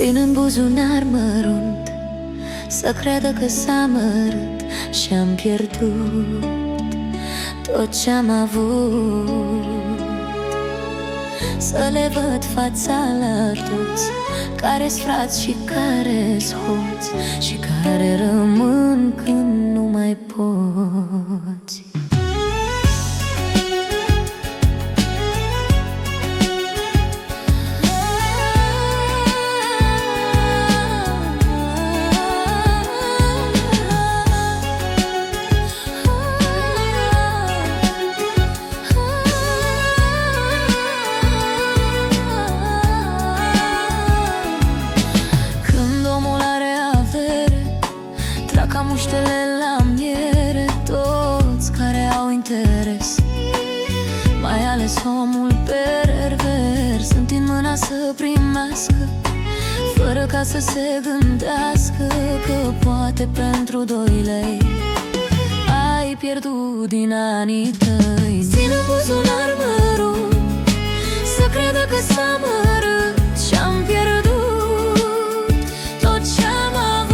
Țin în buzunar mărunt să creadă că s-a mărât și-am pierdut tot ce-am avut. Să le văd fața la toți care-s frați și care-s hoți și care rămân când nu mai poți. Ca muștele la miere, toți care au interes, mai ales omul pervers, întind mâna să primească, fără ca să se gândească că poate pentru 2 lei ai pierdut din anii tăi. Țin în buzunar mărunt să credă că s-a mărât și-am pierdut tot ce-am avut.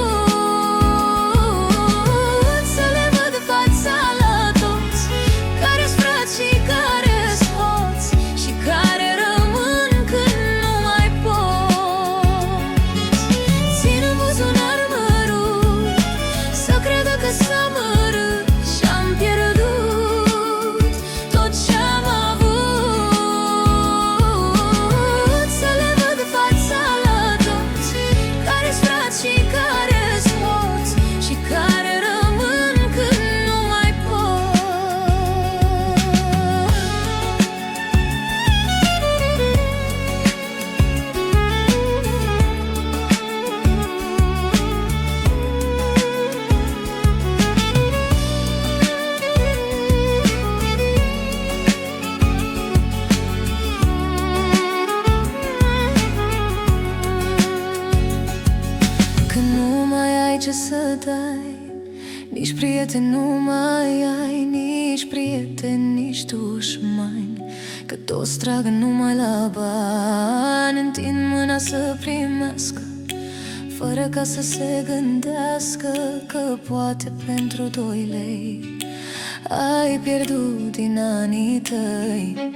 Ce să dai, nici prieteni nu mai ai, nici prieteni, nici dușmani, că toți tragă numai la bani. Întind mâna să primească, fără ca să se gândească că poate pentru 2 lei ai pierdut din anii tăi.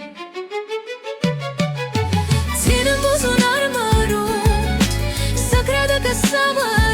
Țin în buzunar mărunt să creadă că s-a mărit